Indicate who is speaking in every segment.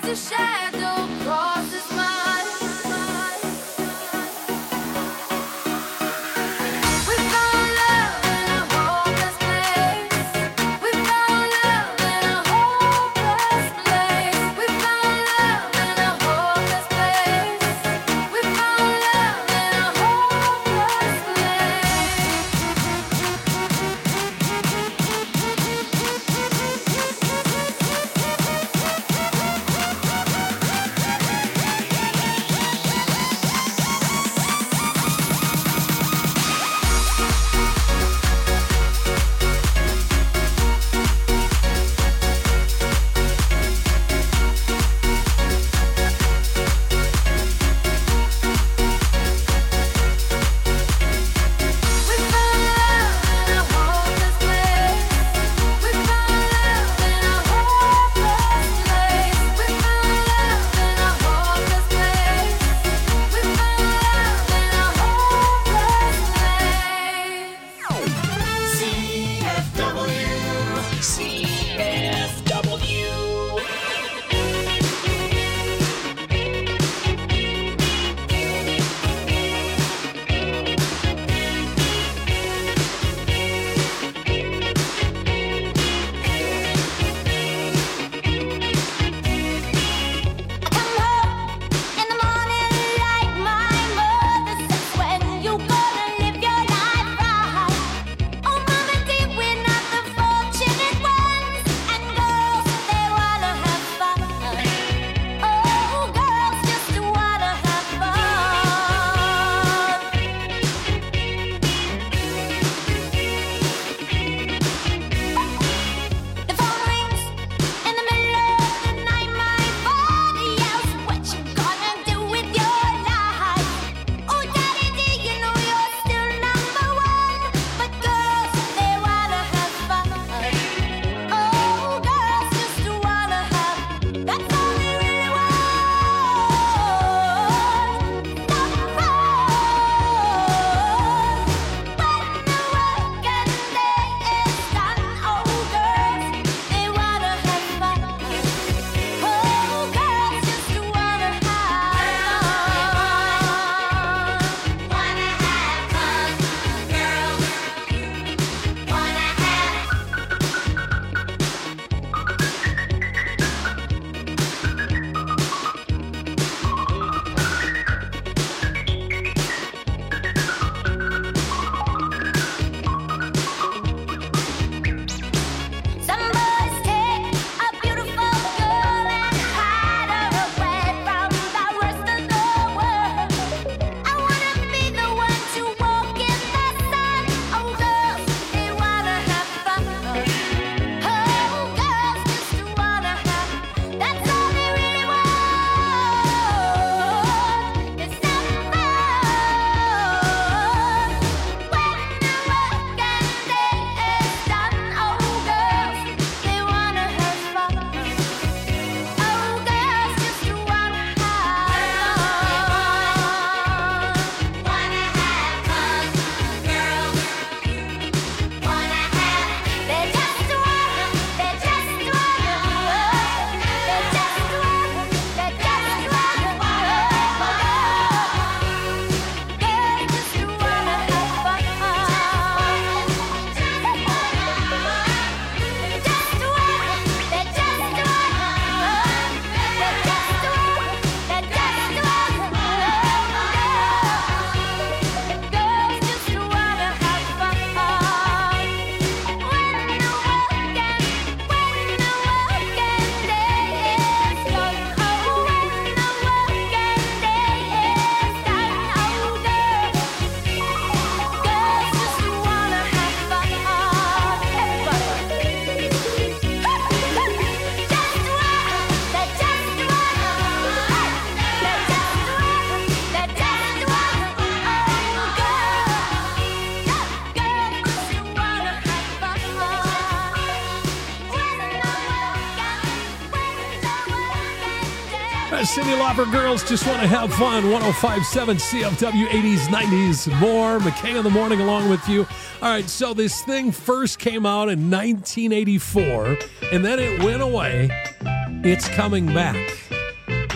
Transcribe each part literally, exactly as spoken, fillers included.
Speaker 1: Cyndi Lauper, Girls Just Want to Have Fun. one oh five point seven C F W, eighties, nineties, more. McKay in the morning along with you. All right, so this thing first came out in nineteen eighty-four, and then it went away. It's coming back.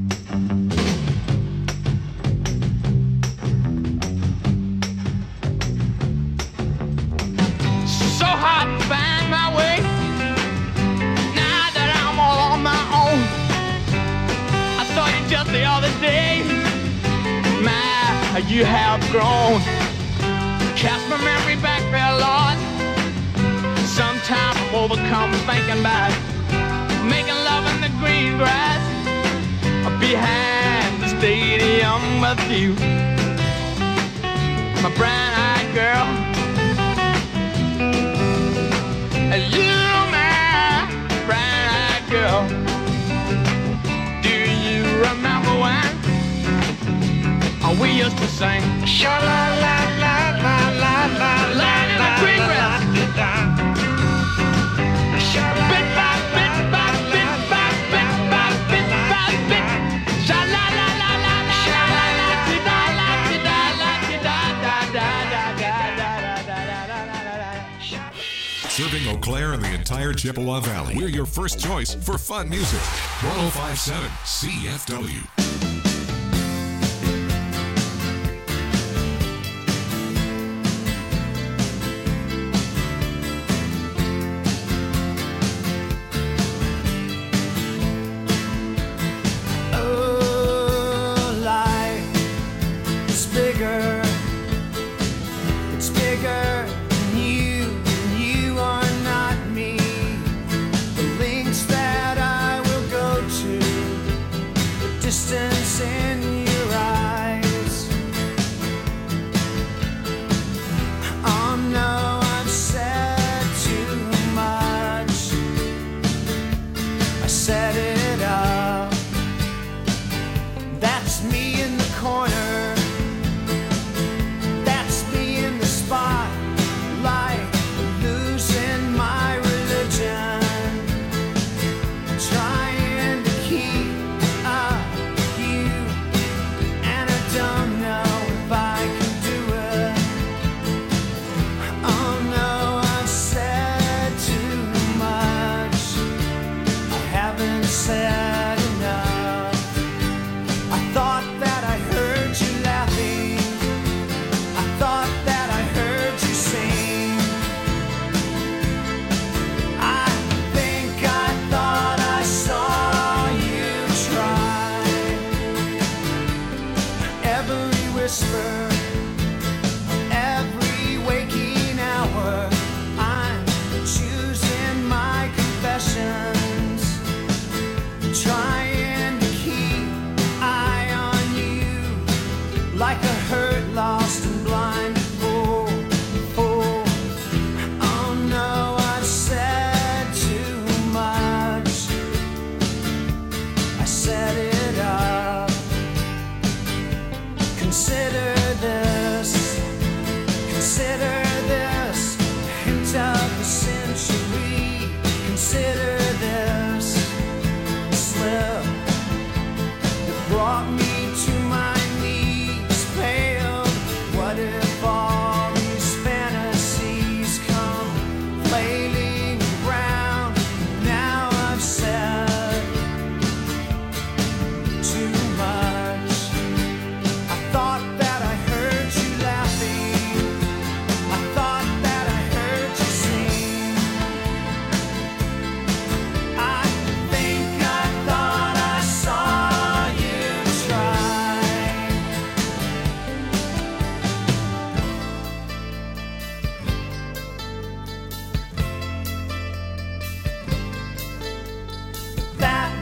Speaker 2: So hard to find my way now that I'm all on my own. I saw you just the other day. My, you have grown. Cast my memory back there, Lord. Sometimes I'm overcome thinking about making love in the green grass behind the stadium with you, my brown-eyed girl. You, my brown-eyed girl. Do you remember when we used to sing sha-la-la-la-la-la-la-la line in the green grass? Bit by bit by bit by bit by bit by bit.
Speaker 3: Serving Eau Claire and the entire Chippewa Valley. We're your first choice for fun music. one oh five point seven C F W.
Speaker 4: Distance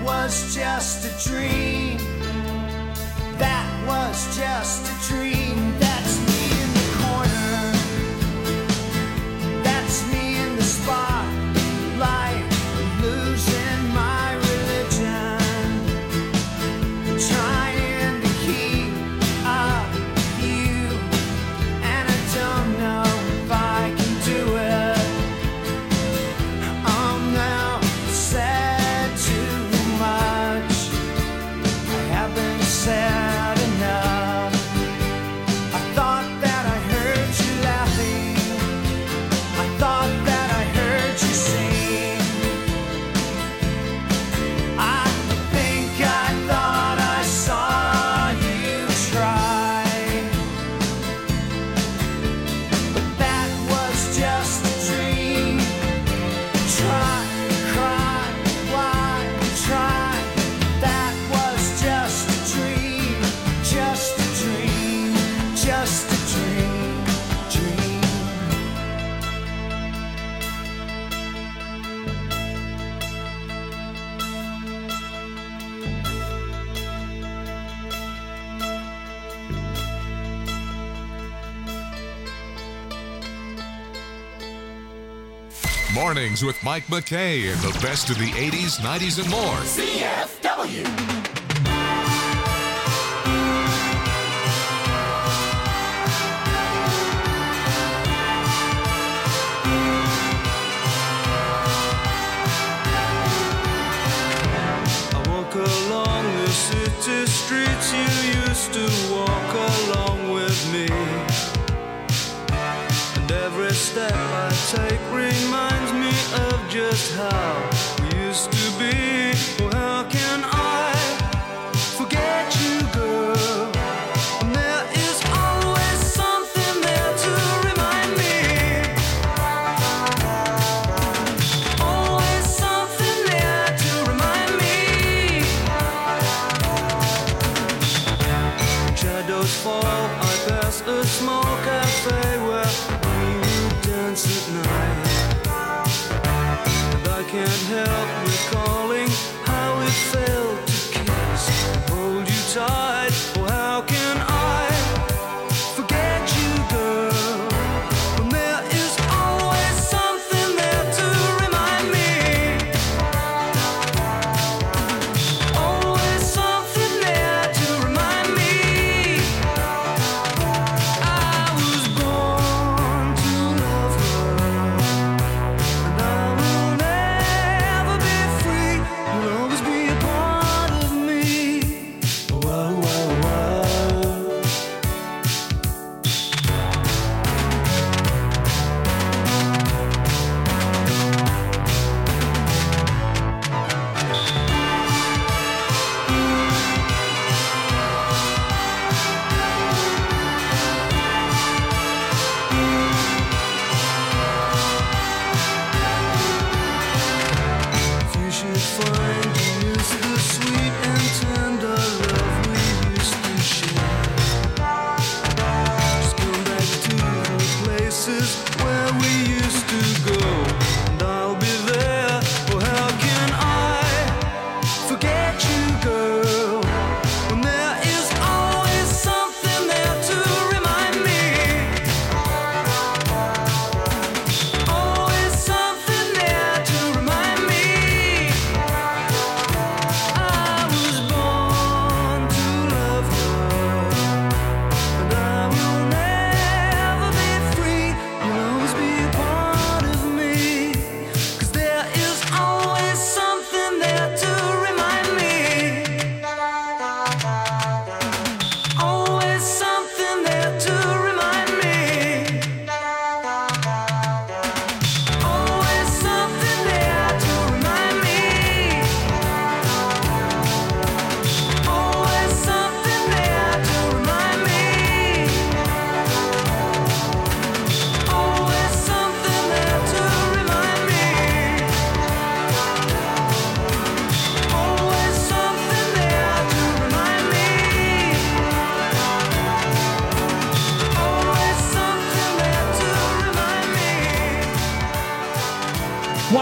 Speaker 4: was just a dream. That was just a dream. That's me in the corner. That's me in the spotlight, losing my religion, trying to keep up with you, and I don't know if I can do it. I'm now said too much. I haven't said enough. I thought that I heard you laughing. I thought that I heard you sing. I think I thought I saw you try. But that was just a dream. Try, cry, why, try. That was just a dream. Just a dream. Just a dream. Dream.
Speaker 3: Mornings with Mike McKay and the best of the eighties, nineties, and more.
Speaker 5: C F W.
Speaker 6: I walk along the city streets you used to walk along with me. And every step I take reminds me of just how we used to be. Well, how can I forget you, girl? And there is always something there to remind me. Always something there to remind me. Shadows fall, I pass a small cafe where we would dance at night. And I can't help recalling how it felt to kiss and hold you tight. Oh, how can I forget you, girl? When there is always something there to remind me. Always something there to remind me. I was born to love her, and I will never be free. You'll always be a part of me. Whoa, whoa, whoa. If you should find you miss the sweet and tender love we used to share, just come back to the places where we used to go, and I'll be there. Oh, how can I forget you, girl? When there is always something there to remind me. Always something there to remind me. I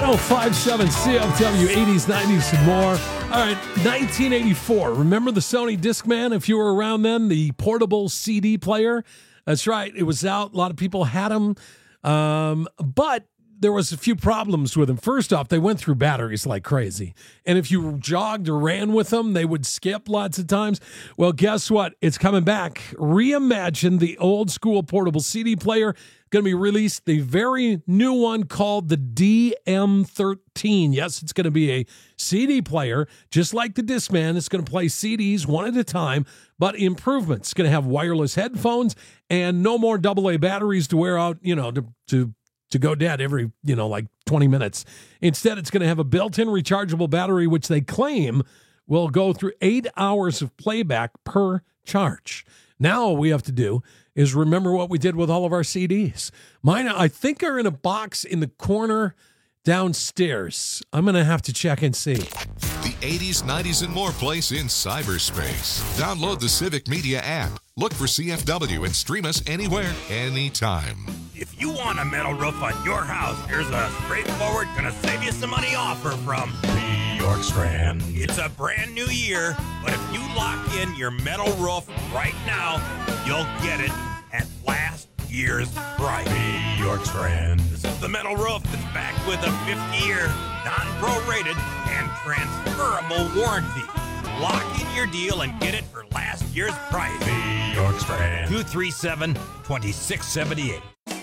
Speaker 1: oh five seven C F W, eighties, nineties, and more. All right, nineteen eighty-four. Remember the Sony Discman? If you were around then, the portable C D player? That's right. It was out. A lot of people had them. Um, but there was a few problems with them. First off, they went through batteries like crazy. And if you jogged or ran with them, they would skip lots of times. Well, guess what? It's coming back. Reimagine the old school portable C D player. Going to be released, the very new one called the D M thirteen. Yes, it's going to be a C D player, just like the Discman. It's going to play C Ds one at a time, but improvements. It's going to have wireless headphones and no more double A batteries to wear out, you know, to, to, to go dead every, you know, like twenty minutes. Instead, it's going to have a built-in rechargeable battery, which they claim will go through eight hours of playback per charge. Now all we have to do is remember what we did with all of our C Ds. Mine, I think, are in a box in the corner downstairs. I'm going to have to check and see.
Speaker 3: The eighties, nineties, and more place in cyberspace. Download the Civic Media app. Look for C F W and stream us anywhere, anytime.
Speaker 5: If you want a metal roof on your house, here's a straightforward, gonna save you some money offer from York Strand. It's a brand new year, but if you lock in your metal roof right now, you'll get it at last year's price. York Strand. This is the metal roof that's backed with a fifty-year, non-prorated, and transferable warranty. Lock in your deal and get it for last year's price. York Strand. two three seven, two six seven eight.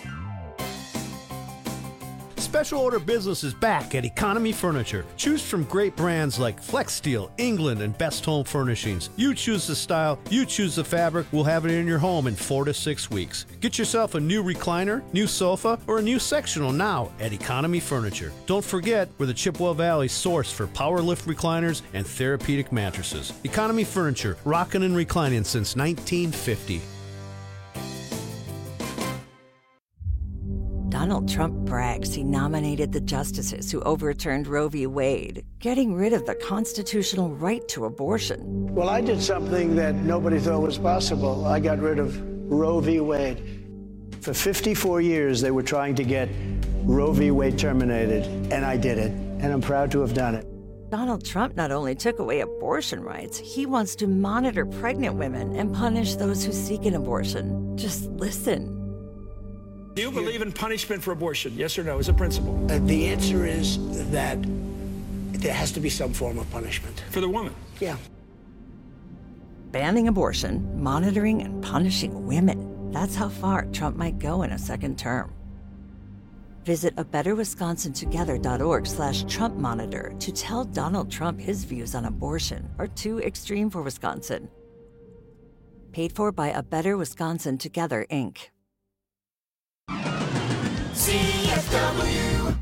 Speaker 7: Special order business is back at Economy Furniture. Choose from great brands like Flex Steel, England, and Best Home Furnishings. You choose the style, you choose the fabric, we'll have it in your home in four to six weeks. Get yourself a new recliner, new sofa, or a new sectional now at Economy Furniture. Don't forget, we're the Chippewa Valley source for power lift recliners and therapeutic mattresses. Economy Furniture, rockin' and reclining since nineteen fifty.
Speaker 8: Donald Trump brags he nominated the justices who overturned Roe v. Wade, getting rid of the constitutional right to abortion.
Speaker 9: Well, I did something that nobody thought was possible. I got rid of Roe v. Wade. For fifty-four years, they were trying to get Roe v. Wade terminated, and I did it, and I'm proud to have done it.
Speaker 8: Donald Trump not only took away abortion rights, he wants to monitor pregnant women and punish those who seek an abortion. Just listen.
Speaker 10: Do you believe in punishment for abortion? Yes or no, as a principle?
Speaker 9: Uh, the answer is that there has to be some form of punishment.
Speaker 10: For the woman?
Speaker 9: Yeah.
Speaker 8: Banning abortion, monitoring and punishing women. That's how far Trump might go in a second term. Visit a better wisconsin together dot org slash Trump monitor to tell Donald Trump his views on abortion are too extreme for Wisconsin. Paid for by A Better Wisconsin Together, Incorporated.
Speaker 4: C F W.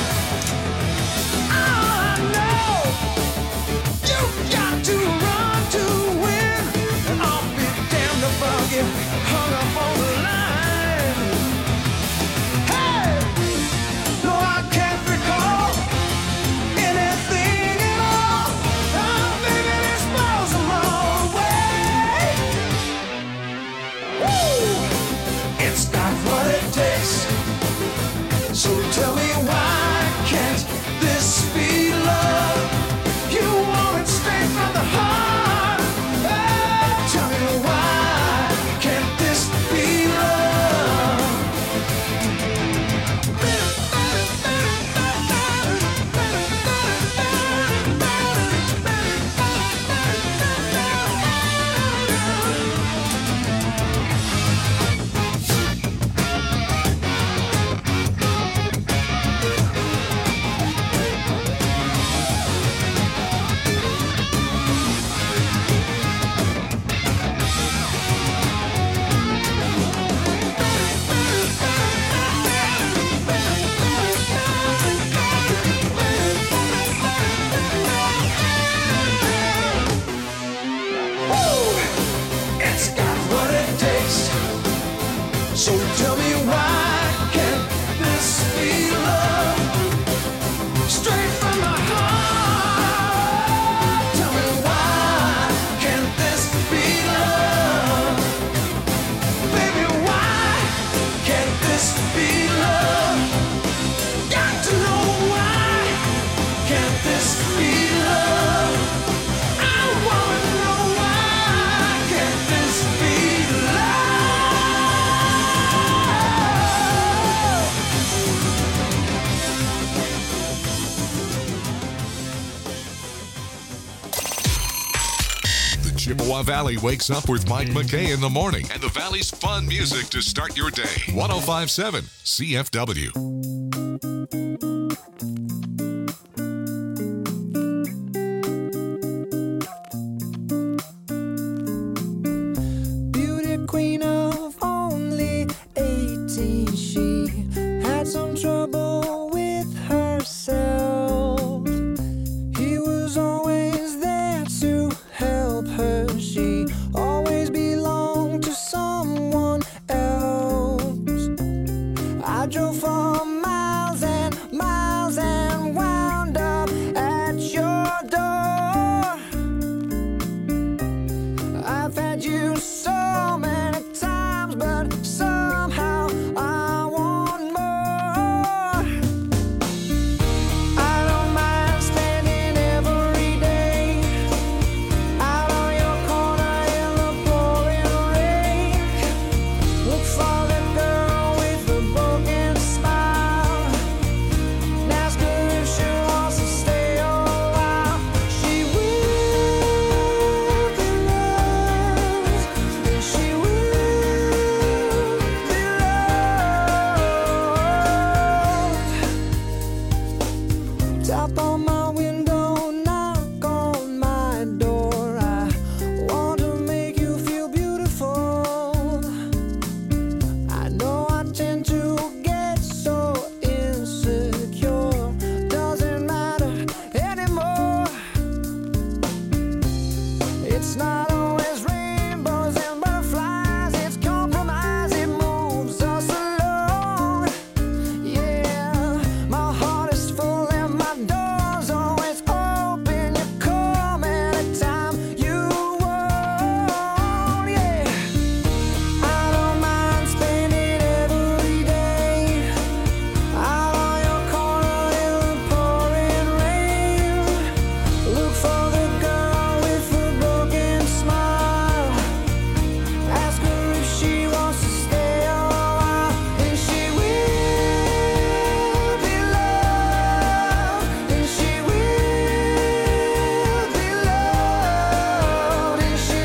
Speaker 4: Got to run
Speaker 3: Chippewa Valley wakes up with Mike McKay in the morning and the Valley's fun music to start your day. one oh five point seven C F W.
Speaker 6: Beauty queen of only eighteen, she had some trouble with herself. He was always there to help her. She always belonged to someone else. I drove for miles and miles and wound up at your door. I've had you so many times, but somehow I want more. I don't mind spending every day out on your corner in the pouring rain. Look for the girl with the broken smile and ask her if she wants to stay a while. She will be loved, and she will be loved. Tap on my window, knock on my door. I want to make you feel beautiful. I know I tend to get so insecure. Doesn't matter anymore. It's not always rainbows and butterflies. It's compromise. It moves us along. Yeah, my heart is full and my door's always open. You come anytime you want. Yeah, I don't mind spending every day out on your corner in the pouring rain. Look for the girl with the broken smile. Ask her if she wants to stay a while, and she will be loved, and she will be loved, and she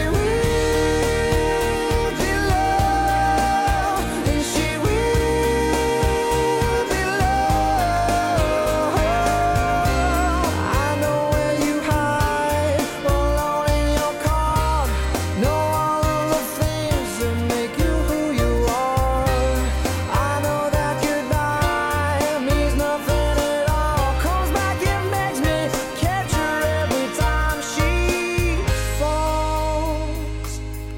Speaker 6: will be loved, and she will be loved. I know where you hide, alone in your car. Know all of the things that make you who you are. I know that goodbye means nothing at all. Comes back and makes me catch her every time she falls.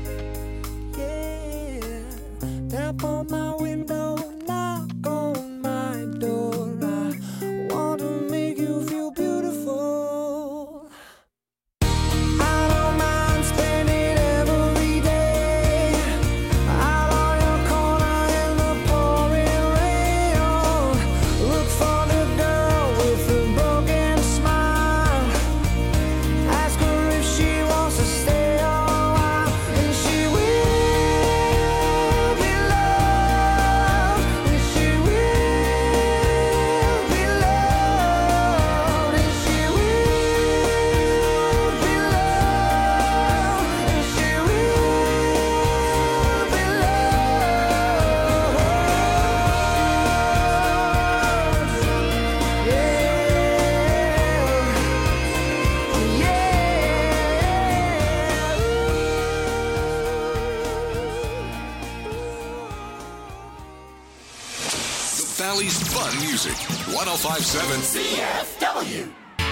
Speaker 6: Yeah, tap on my window, knock on my door. I want to make you feel beautiful. I don't mind spending every day out on your corner in the pouring rain. Look for the girl with the broken smile. Ask her if she wants to stay a while, and she will be loved, and she will be loved, and she will be loved, and she will be loved.
Speaker 3: The Valley's fun music. one oh five point seven C F W.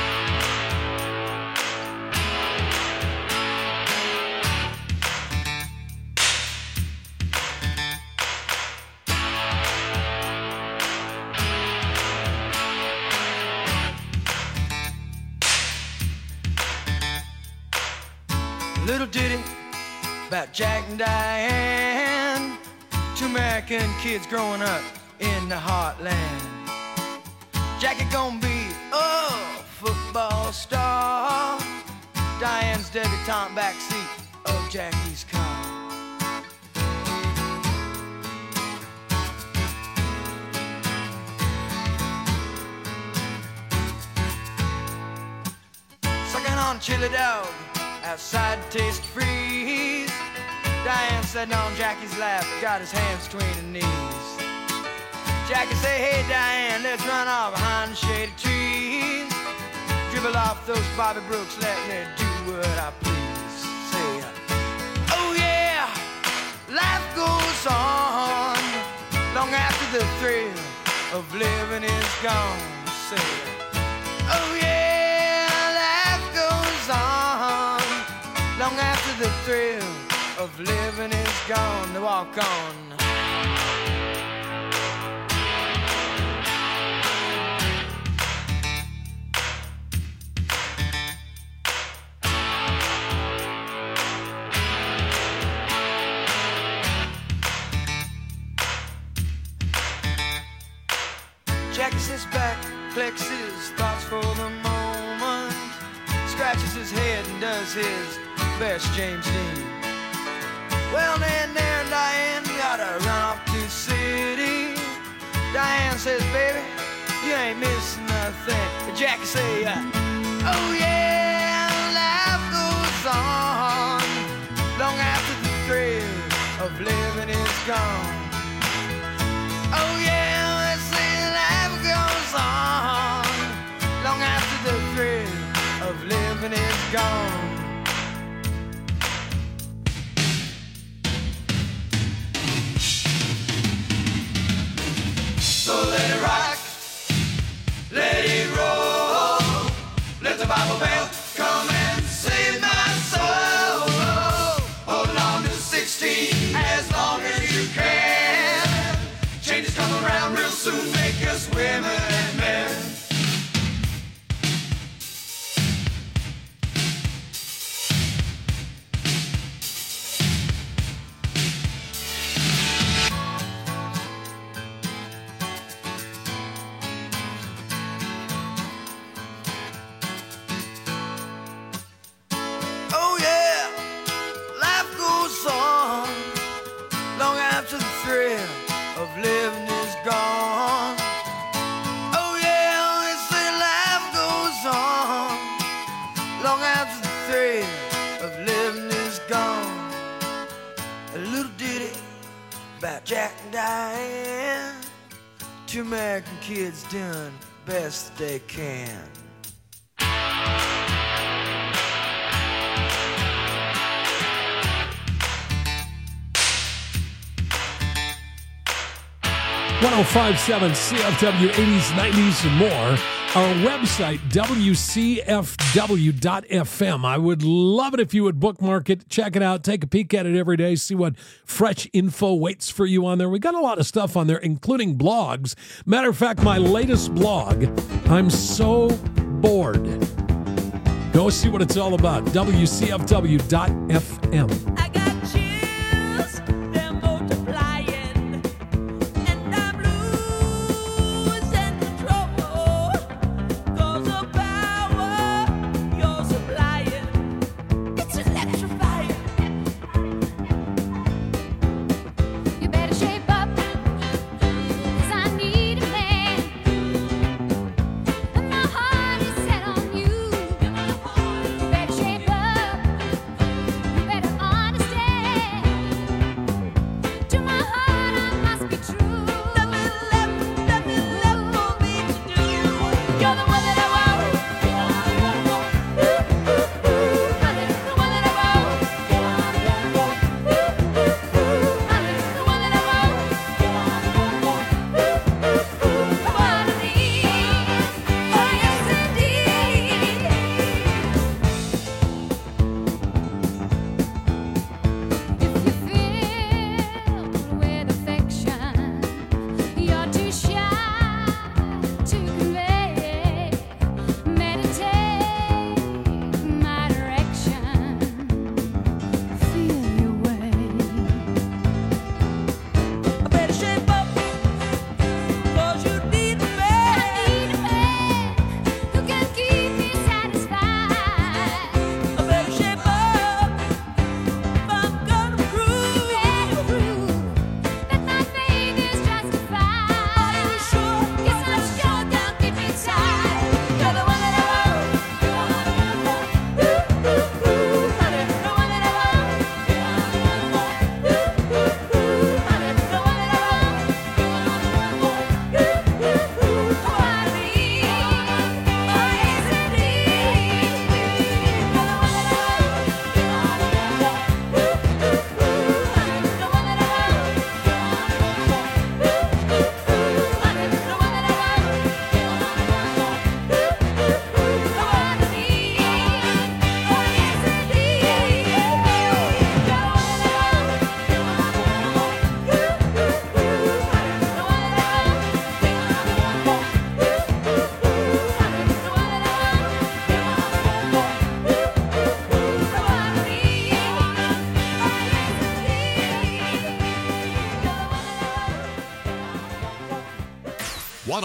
Speaker 6: Little ditty about Jack and Diane, two American kids growing up in the heartland. Jackie gonna be a football star, Diane's debutante backseat of Jackie's car. Sucking on chili dog
Speaker 4: outside taste freeze. Diane sitting on Jackie's lap, got his hands between her knees. Jackie say, hey Diane, let's run off behind the shady trees. Dribble off those Bobby Brooks, let me do what I please. Say, oh yeah, life goes on long after the thrill of living is gone. Say, oh yeah, life goes on long after the thrill of living is gone. To walk on. Jackie sits back, collects his thoughts for the moment, scratches his head and does his best James Dean. Well, then there Diane gotta run off to the city. Diane says, baby, you ain't missing nothing. But Jackie say, uh, oh yeah, life goes on long after the thrill of living is gone. Oh yeah, they say life goes on long after the thrill of living is gone. So let it rock, let it roll, let the Bible belt come and save my soul. Hold on to sixteen as long as you can. Changes come around real soon, make us women and men. Living is gone. Oh yeah, they say life goes on long after the thrill of living is gone. A little ditty about Jack and Diane. Two American kids doing the best they can.
Speaker 1: one oh five point seven C F W, eighties, nineties, and more. Our website, W C F W dot F M. I would love it if you would bookmark it, check it out, take a peek at it every day, see what fresh info waits for you on there. We got a lot of stuff on there, including blogs. Matter of fact, my latest blog, I'm so bored. Go see what it's all about, W C F W dot F M.
Speaker 11: I got chills, they're multiplying.
Speaker 12: Understand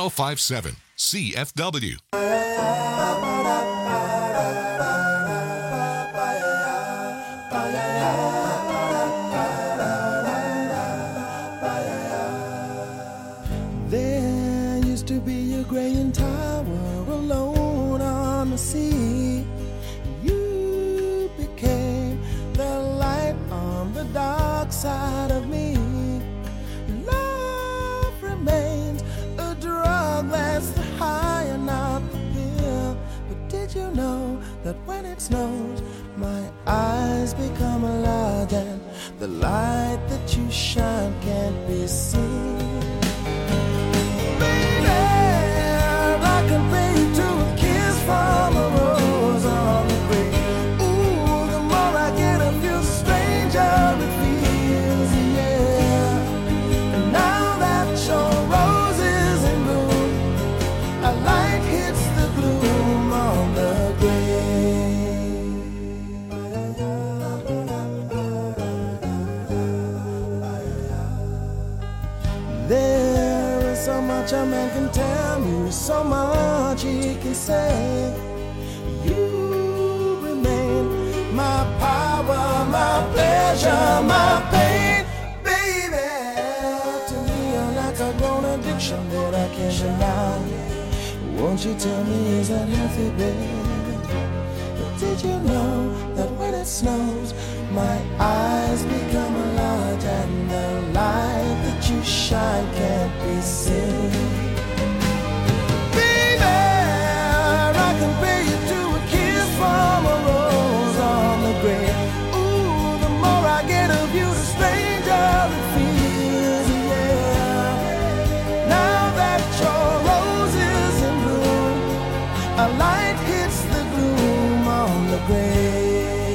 Speaker 3: oh five point seven C F W.
Speaker 12: There used to be a graying tower alone on the sea. You became the light on the dark side of me. Love remains a drug that's the high and not the pill. But did you know that when it snows, my eyes become alive and the light that you shine can't be seen? I can pay you to a kiss from a rose on the grave. Ooh, the more I get of you, the stranger it feels, yeah. And now that your rose is in bloom, a light hits the gloom on the grave. There is so much a man can tell me, so much he can say. You remain my power, my pleasure, my pain, baby. To me, you're like a grown addiction that I can't deny. Won't you tell me, is that healthy, baby? But did you know that when it snows, my eyes become a light and the light that you shine can't be seen? I can pay you to a kiss from a rose on the grave. Ooh, the more I get of you, the stranger it feels, yeah. Now that your rose is in bloom, a light hits the gloom on the grave.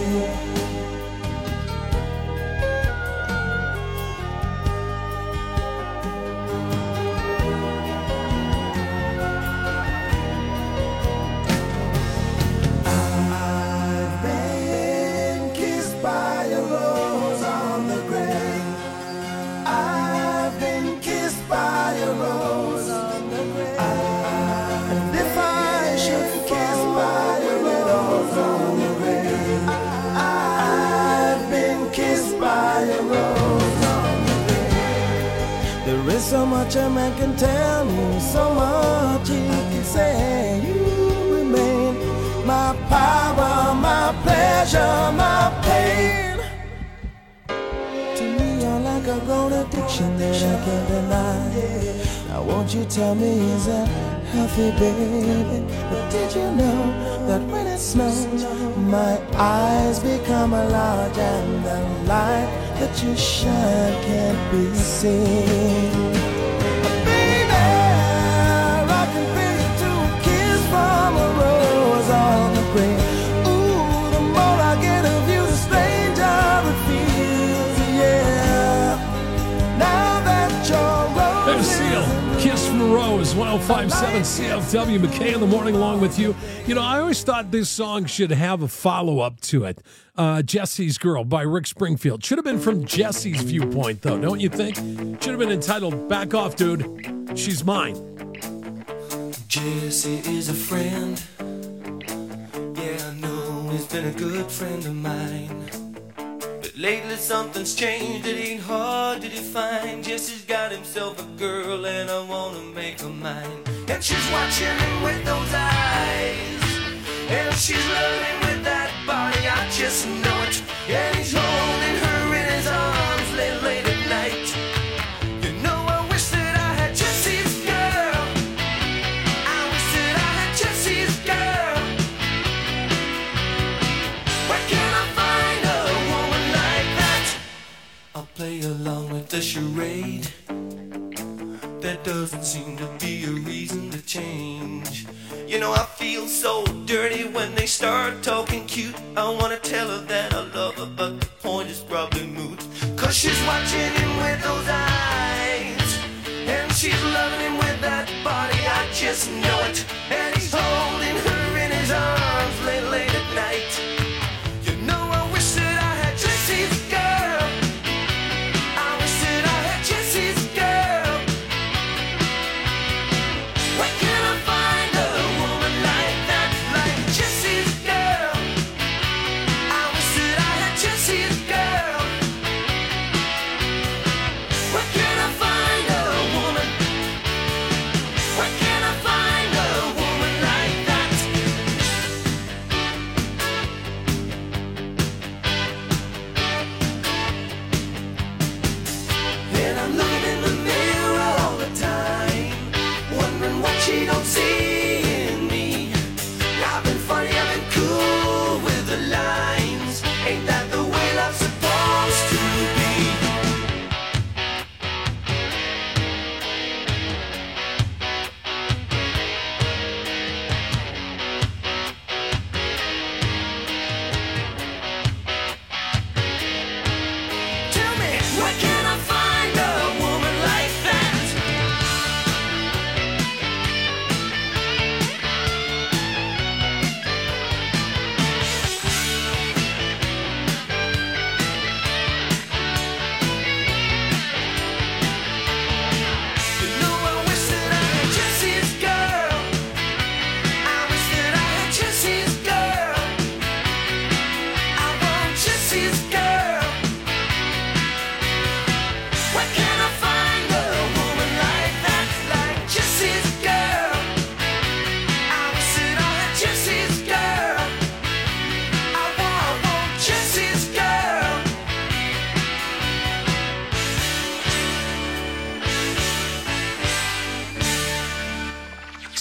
Speaker 12: So much a man can tell me, so much he can say. You remain my power, my pleasure, my pain. To me, you're like a grown addiction that I can't deny. Now won't you tell me, is that healthy, baby? But did you know that when it snows, my eyes become a large and the light that you shine can't be seen? From a rose on the grave. Ooh, the more I get of you, the stranger it feels, yeah. Now that your rose
Speaker 1: There's Seal, Kiss from a Rose, one oh five point seven C F W, McKay in the morning along with you. You know, I always thought this song should have a follow-up to it. Uh, Jesse's Girl by Rick Springfield. Should have been from Jesse's viewpoint, though, don't you think? Should have been entitled, Back Off, Dude, She's Mine.
Speaker 6: Jesse is a friend. Yeah, I know he's been a good friend of mine. But lately something's changed, it ain't hard to define. Jesse's got himself a girl and I wanna make her mine. And she's watching him with those eyes, and she's loving with that body, I just know it. And he's holding her in his arms late, late at night. Play along with the charade. There doesn't seem to be a reason to change. You know I feel so dirty when they start talking cute. I wanna tell her that I love her, but the point is probably moot. Cause she's watching him with those eyes, and she's loving him with that body, I just know it. And he's holding her in his arms late, late at night. You know I wish that I had Jesse's girl.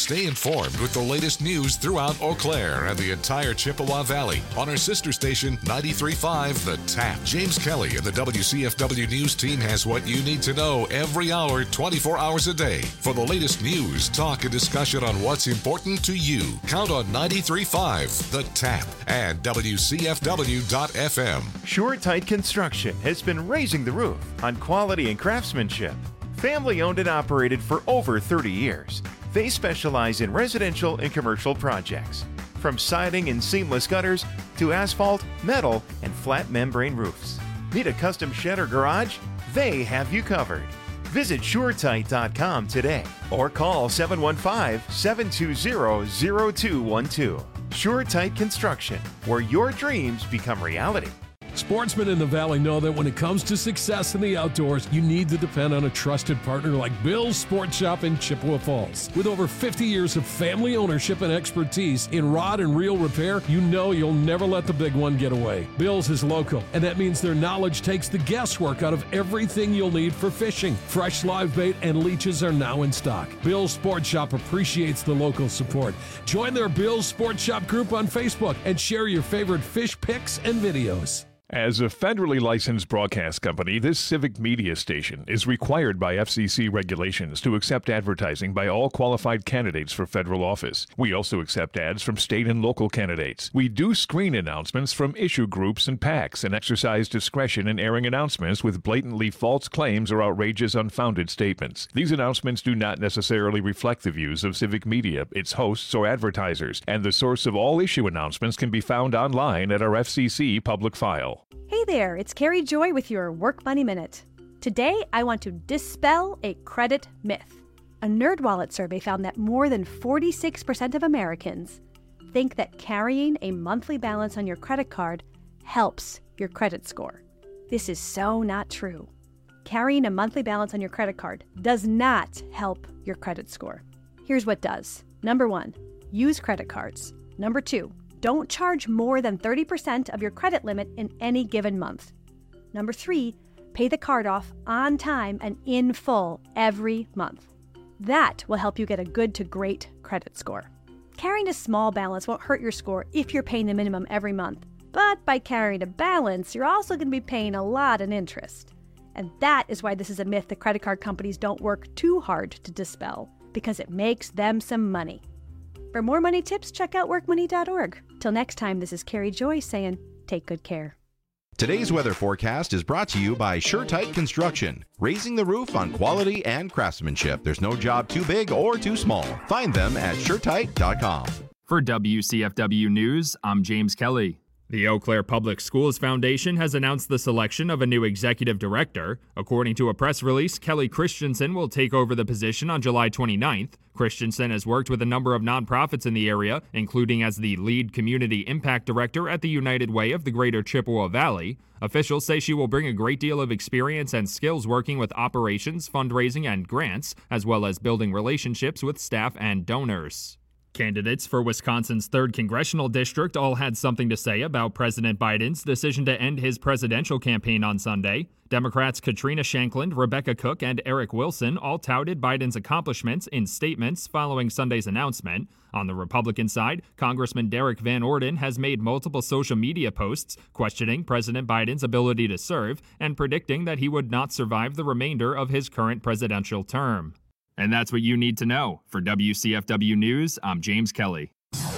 Speaker 3: Stay informed with the latest news throughout Eau Claire and the entire Chippewa Valley on our sister station ninety-three point five The Tap. James Kelly and the W C F W News team has what you need to know every hour, twenty-four hours a day. For the latest news, talk, and discussion on what's important to you, count on ninety-three point five The Tap and W C F W dot F M.
Speaker 13: SureTight Construction has been raising the roof on quality and craftsmanship. Family owned and operated for over thirty years. They specialize in residential and commercial projects, from siding and seamless gutters to asphalt, metal, and flat membrane roofs. Need a custom shed or garage? They have you covered. Visit Sure Tight dot com today or call seven one five, seven two zero, zero two one two. SureTight Construction, where your dreams become reality.
Speaker 1: Sportsmen in the Valley know that when it comes to success in the outdoors, you need to depend on a trusted partner like Bill's Sport Shop in Chippewa Falls. With over fifty years of family ownership and expertise in rod and reel repair, you know you'll never let the big one get away. Bill's is local, and that means their knowledge takes the guesswork out of everything you'll need for fishing. Fresh live bait and leeches are now in stock. Bill's Sport Shop appreciates the local support. Join their Bill's Sport Shop group on Facebook and share your favorite fish pics and videos.
Speaker 14: As a federally licensed broadcast company, this civic media station is required by F C C regulations to accept advertising by all qualified candidates for federal office. We also accept ads from state and local candidates. We do screen announcements from issue groups and PACs and exercise discretion in airing announcements with blatantly false claims or outrageous unfounded statements. These announcements do not necessarily reflect the views of civic media, its hosts, or advertisers, and the source of all issue announcements can be found online at our F C C public file.
Speaker 15: Hey there, it's Carrie Joy with your Work Money Minute. Today, I want to dispel a credit myth. A NerdWallet survey found that more than forty-six percent of Americans think that carrying a monthly balance on your credit card helps your credit score. This is so not true. Carrying a monthly balance on your credit card does not help your credit score. Here's what does. Number one, use credit cards. Number two, don't charge more than thirty percent of your credit limit in any given month. Number three, pay the card off on time and in full every month. That will help you get a good to great credit score. Carrying a small balance won't hurt your score if you're paying the minimum every month. But by carrying a balance, you're also going to be paying a lot in interest. And that is why this is a myth that credit card companies don't work too hard to dispel, because it makes them some money. For more money tips, check out work money dot org. Till next time, this is Carrie Joy saying, take good care.
Speaker 16: Today's weather forecast is brought to you by SureTight Construction, raising the roof on quality and craftsmanship. There's no job too big or too small. Find them at Sure Tight dot com.
Speaker 17: For W C F W News, I'm James Kelly. The Eau Claire Public Schools Foundation has announced the selection of a new executive director. According to a press release, Kelly Christensen will take over the position on July twenty-ninth. Christensen has worked with a number of nonprofits in the area, including as the lead community impact director at the United Way of the Greater Chippewa Valley. Officials say she will bring a great deal of experience and skills working with operations, fundraising, and grants, as well as building relationships with staff and donors. Candidates for Wisconsin's third Congressional District all had something to say about President Biden's decision to end his presidential campaign on Sunday. Democrats Katrina Shankland, Rebecca Cook, and Eric Wilson all touted Biden's accomplishments in statements following Sunday's announcement. On the Republican side, Congressman Derek Van Orden has made multiple social media posts questioning President Biden's ability to serve and predicting that he would not survive the remainder of his current presidential term. And that's what you need to know. For W C F W News, I'm James Kelly.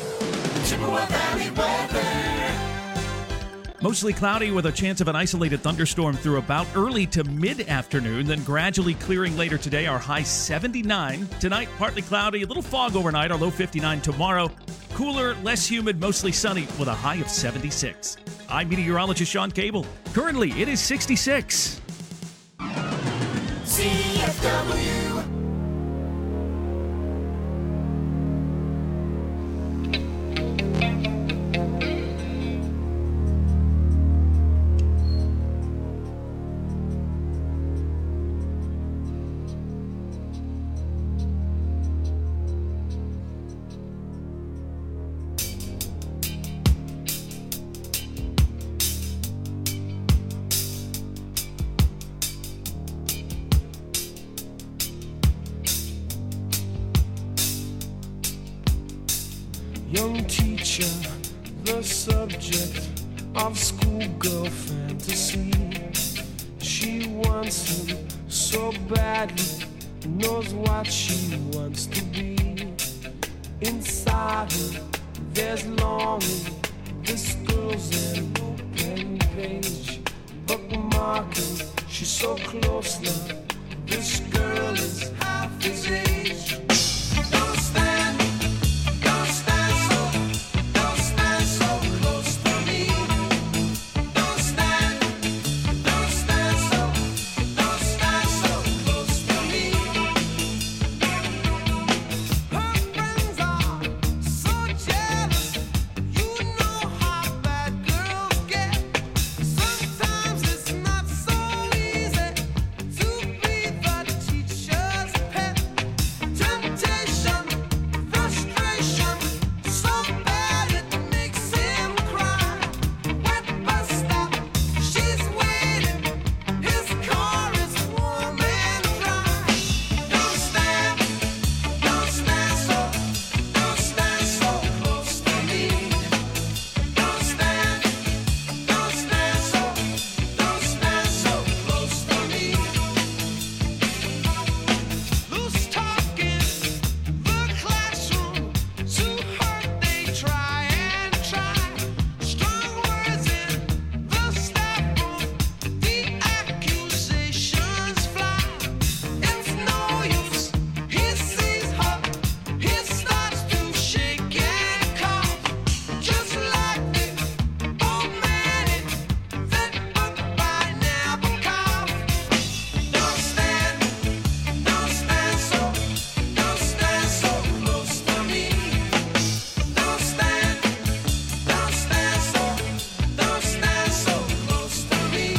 Speaker 18: Chippewa Valley weather.
Speaker 19: Mostly cloudy with a chance of an isolated thunderstorm through about early to mid-afternoon, then gradually clearing later today. Our high seventy-nine. Tonight, partly cloudy, a little fog overnight, our low fifty-nine tomorrow. Cooler, less humid, mostly sunny with a high of seventy-six. I'm meteorologist Sean Cable. Currently, it is sixty-six.
Speaker 18: C F W.
Speaker 12: young teacher, the subject of schoolgirl fantasy. She wants him so badly, knows what she wants to be. Inside her, there's longing. This girl's an open page, bookmarking. She's so close now. This girl is half his age. Don't stand, don't stand so, don't stand so close to me. Don't stand, don't stand so, don't stand so close to me. Her friends are so jealous. You know how bad girls get. Sometimes it's not so easy to be the teacher's pet. Temptation, frustration, so bad it makes him cry. Wet bus stop, she's waiting. His car is warm and dry. Don't stand, don't stand so, don't stand so close to me. Don't stand, don't stand so, don't stand so close to me. Loose talk in the classroom, too hurt they try and try. Strong words in the staff room, the accusations fly. It's no use, he sees her, he starts to shake and cough. Just like the old man in that book by Nabokov. Don't stand, don't stand so, don't stand so close to me. Don't stand, don't stand so, don't stand so close to me.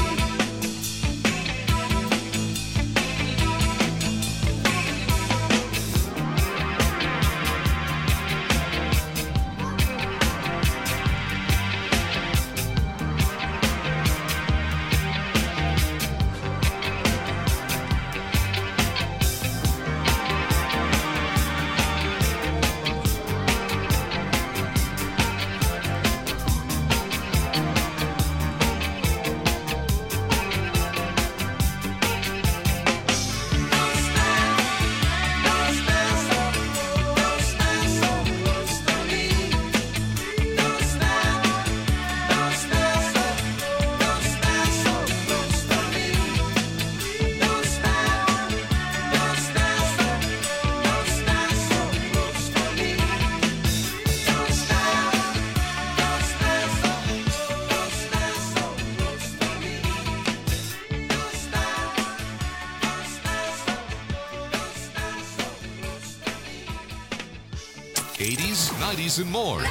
Speaker 3: eighties, nineties, and more.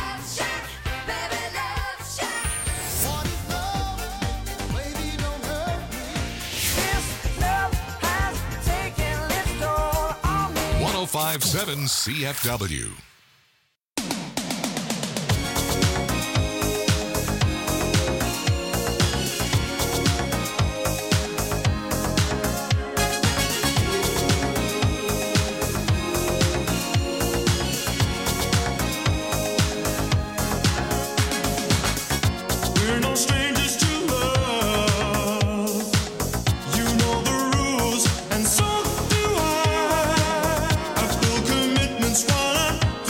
Speaker 3: one oh five point seven C F W.
Speaker 12: We're no strangers to love. You know the rules, and so do I. I feel commitments while I'm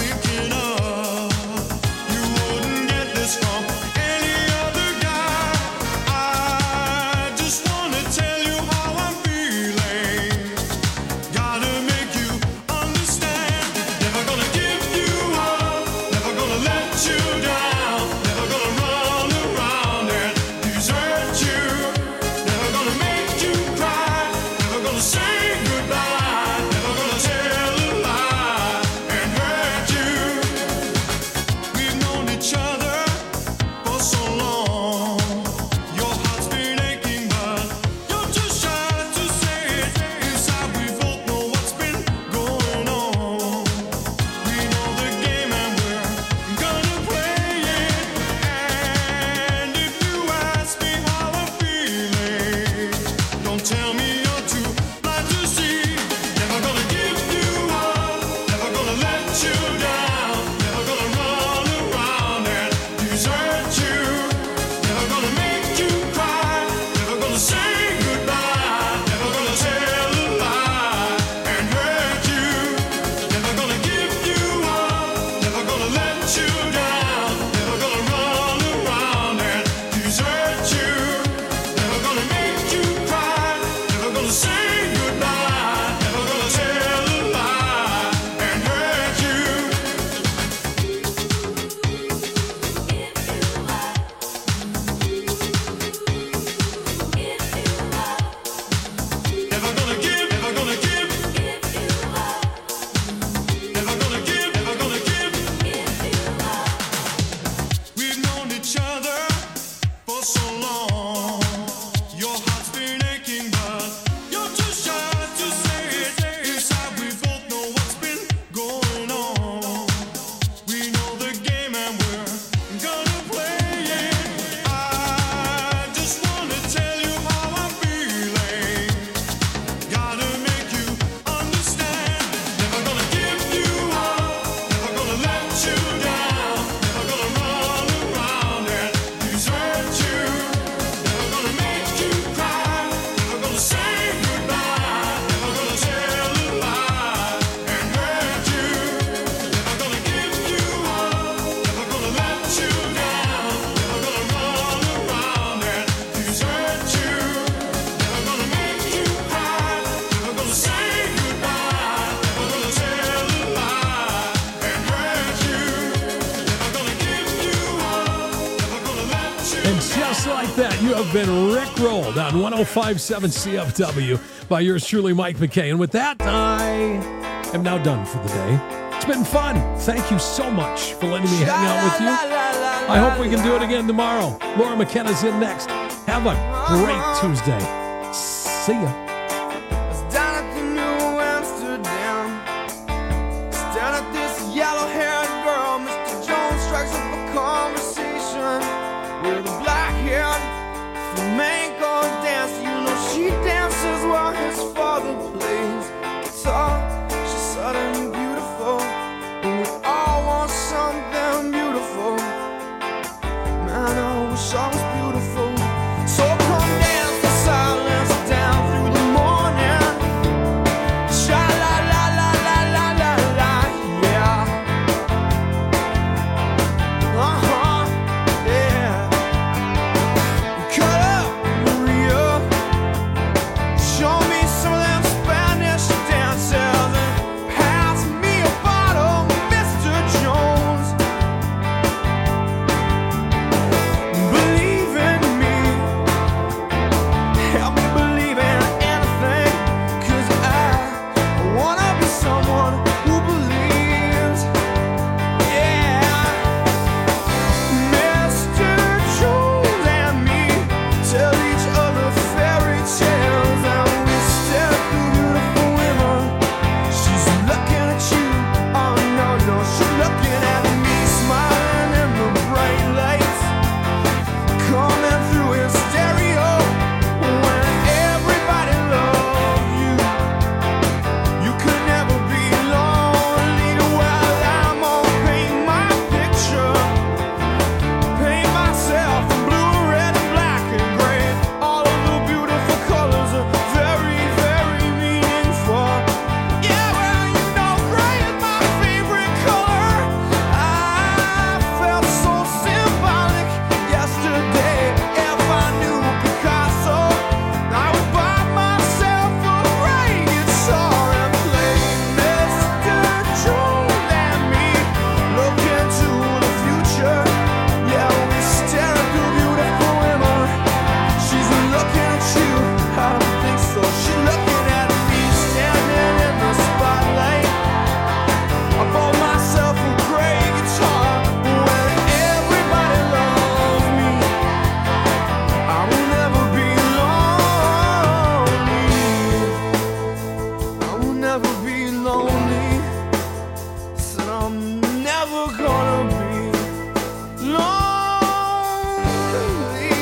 Speaker 1: And just like that, you have been rickrolled on one oh five point seven C F W by yours truly, Mike McKay. And with that, I am now done for the day. It's been fun. Thank you so much for letting me hang out with you. I hope we can do it again tomorrow. Laura McKenna's in next. Have a great Tuesday. See ya.
Speaker 6: Down at the New Amsterdam, staring at this yellow-haired girl. Mister Jones strikes up a conversation with a black-haired flamenco dancer. You know she dances while his father plays guitar. She's suddenly beautiful, and we all want something beautiful. Man, I wish I was beautiful. So come dance the silence down through the morning. Sha la la la la la la la, yeah. Uh huh, yeah. Cut up, Maria. Show me some of them Spanish dances and pass me a bottle, Mister Jones. Believe in me. Help me believe in anything, 'cause I wanna be someone who believes. Yeah. Mister Jones and me tell each other fairy tales, and we stare at the beautiful women. She's looking at you, oh no, no, she's looking at me, smiling in the bright lights coming through his stereo. When everybody loves you, you could never be lonely. Well, I'm gonna paint my picture, paint myself in blue, red, and black and gray. All of the beautiful colors are very, very meaningful. Yeah, well, you know gray is my favorite color. I felt so symbolic yesterday. If I knew Picasso, I would buy myself a gray guitar and play. Mister Jones and me look into the future. Yeah, we stare at the beautiful women. She's looking at you, I don't think so. She's looking at me, standing in the spotlight. I bought myself a gray guitar. When everybody loves me, I will never be lonely. I will never be lonely. Said I'm never gonna be lonely.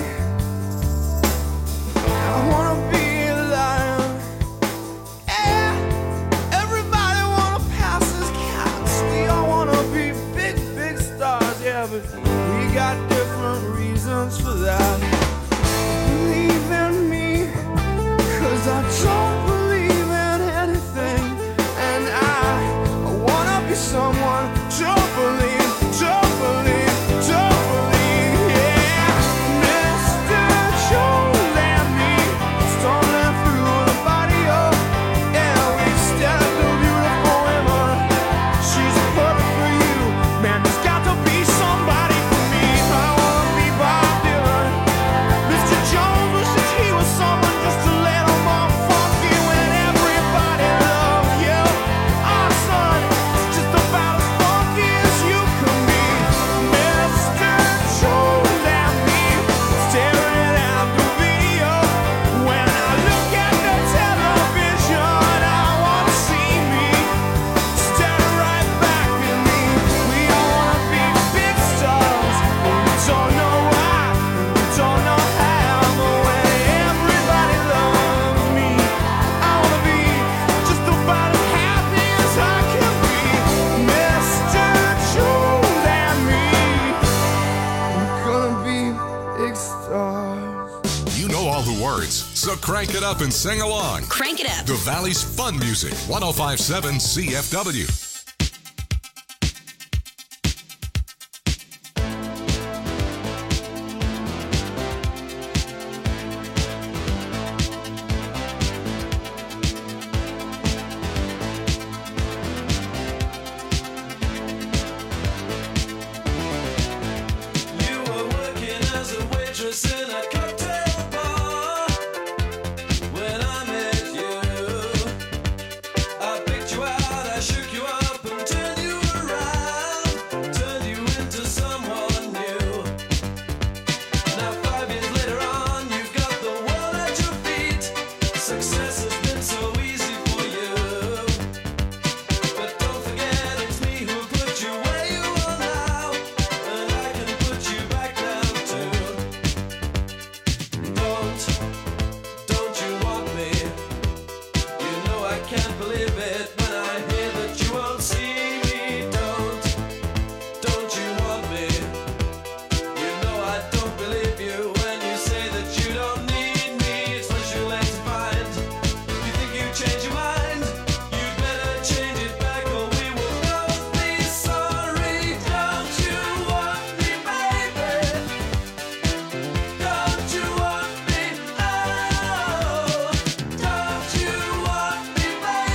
Speaker 6: I wanna be a lion. Yeah, everybody wanna pass this cat. We all wanna be big, big stars. Yeah, but we got different reasons for that. Believe in me, 'cause I don't believe in anything. And I, I wanna be someone, don't believe, don't believe, don't believe, yeah. Mister Jones and me, stumbling through the barrio. Yeah, we stare at the beautiful women. She's perfect for you, man, there's got to be somebody for me. I wanna be Bob Dylan. Mister Jones wishes he was someone just a little more funky. When everybody loves you, our son is just about as funky as you can be. Mister Jones and me, staring at the video. When I look at the television, I wanna see me staring right back at me. We all wanna be big stars, but we don't know why, we don't know how. But when everybody loves me, I wanna be just about as happy as I can be. Mister Jones and me, we're gonna be big stars.
Speaker 3: You know all the words, so crank it up and sing along.
Speaker 20: Crank it up.
Speaker 3: The Valley's fun music, one oh five point seven C F W.